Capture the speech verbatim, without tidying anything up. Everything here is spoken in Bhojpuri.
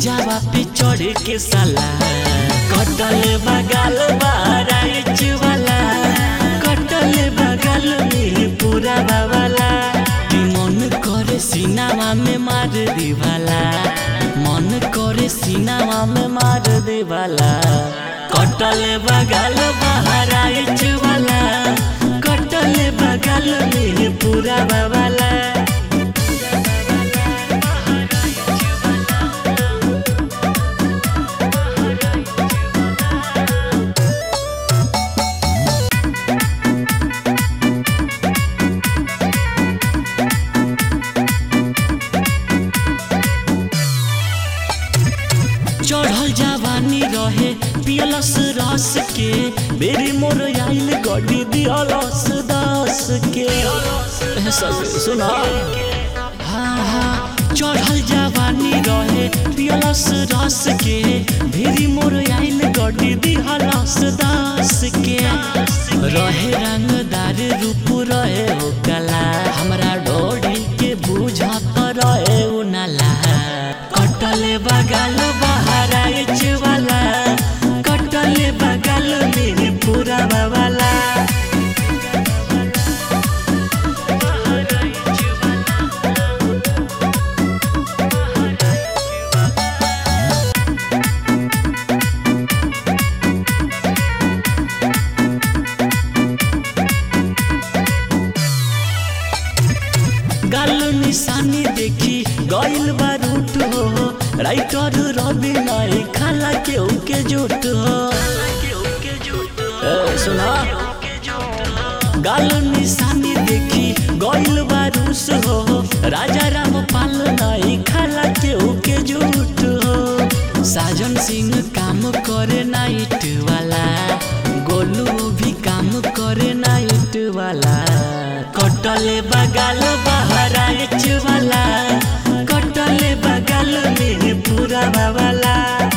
जावा पे चढ़ के साला कटल बगल बाराइच वाला कटल बगल में पूरा वाला कि मन करे सीनावा में मार दी वाला मन करे सीनावा में मार दे वाला कटल बगल बाराइच वाला कटल बगल में पूरा वाला चढ़ल जवानी रहे पियलस रस के बेरी मोर आइल गड्डी दियलस दस के सुना हाँ हाँ चढ़ल जवानी रहे पियलस रस के बेरी मोर आइल गड्डी दियलस दस के रहे रंगदार रूप रहे हो कला हमरा डोरी के बुझत रहे उ नाला कटल बगल बाराइच वाला कटल बगल में पूरा वाला गाल निशानी देखी गइल बारूट हो राइटर रवि नाई खाला के उके जुट हो सुना गाल निशानी देखी गइल बारूस हो राजा राम पाल नाई खाला के उके जुट हो साजन सिंह काम करे नाइट वाला गोलू भी काम करे नाइट वाला कटल बगल बाराइच वाला कटल बगल में पूरा वाला।